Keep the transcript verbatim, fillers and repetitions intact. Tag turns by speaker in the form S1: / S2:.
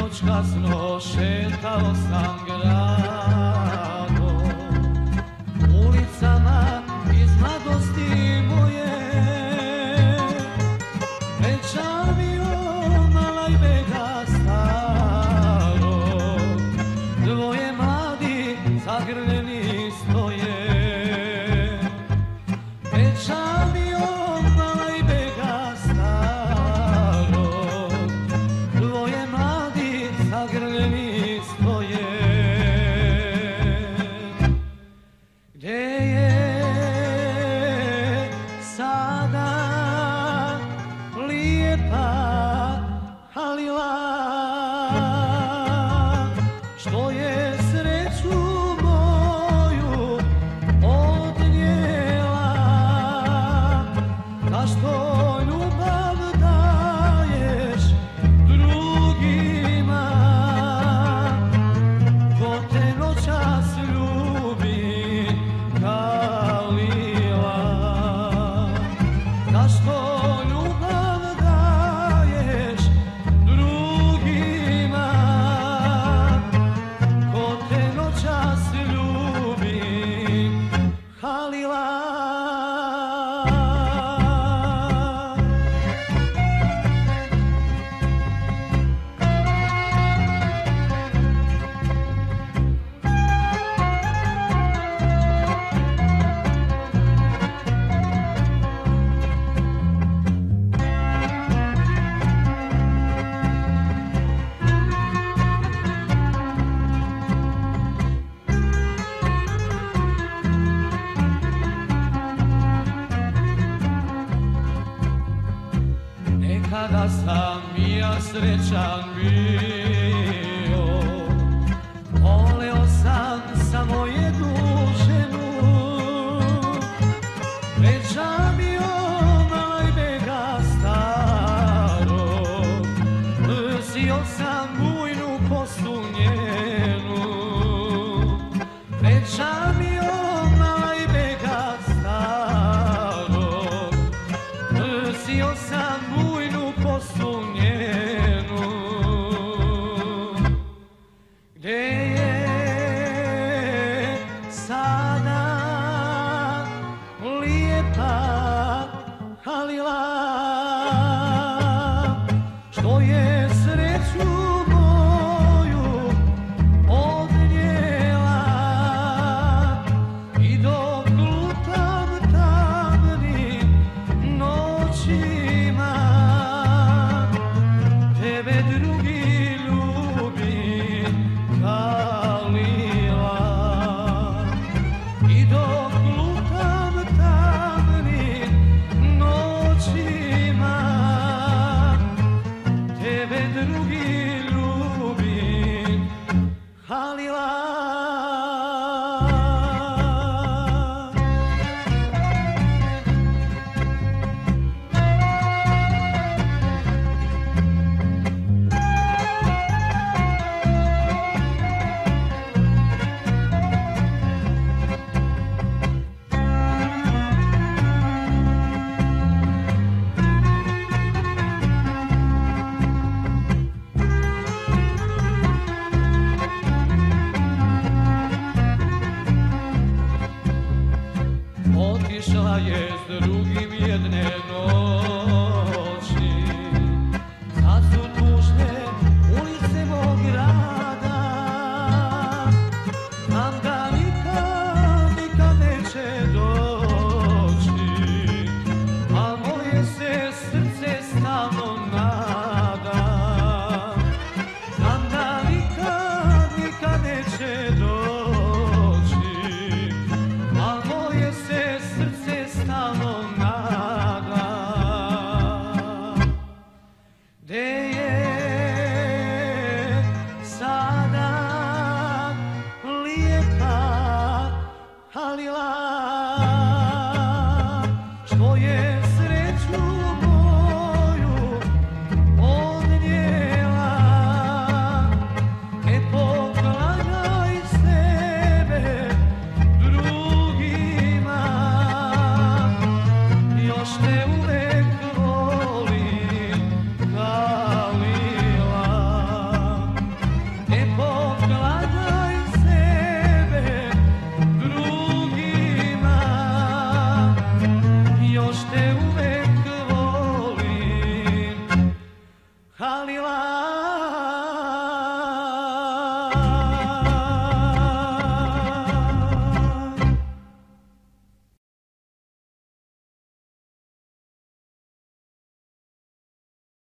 S1: Sinoć kasno šetao sam gradom, ulicama iz mladosti moje, pred džamijom Alajbeka starog, dvoje mladi zagrljeni stoje. Pred džamijom Alajbeka starog, dvoje mladi zagrljeni stoje. Gde je sada lijepa Halila, što je sreću moju odnijela? Zašto ljubav daješ drugima, ko te noćas ljubi Halila? Zašto ljubav daješ drugima, ko te noćas ljubi Halila? Nekada sam i ja srećan bio, voleo sam samo jednu ženu. Pred džamijom Alajbeka starog, mrzio sam bujnu kosu njenu. Pred džamijom Alajbeka starog, mrzio sam bujnu kosu njenu. Gde je sada lijepa Halila, što je sreću moju odnijela? I dok lutam tamnim noćima, tebe drugi ljubi Halila. I dok lutam tamnim noćima, tebe drugi ljubi Halila. Otišla je s drugim jedne noći, sad su tužne ulice mog grada. Znam da nikad, nikad neće doći, a moje se srce stalno nada. Znam da nikad, nikad neće doći, a moje se srce stalno nada. Halila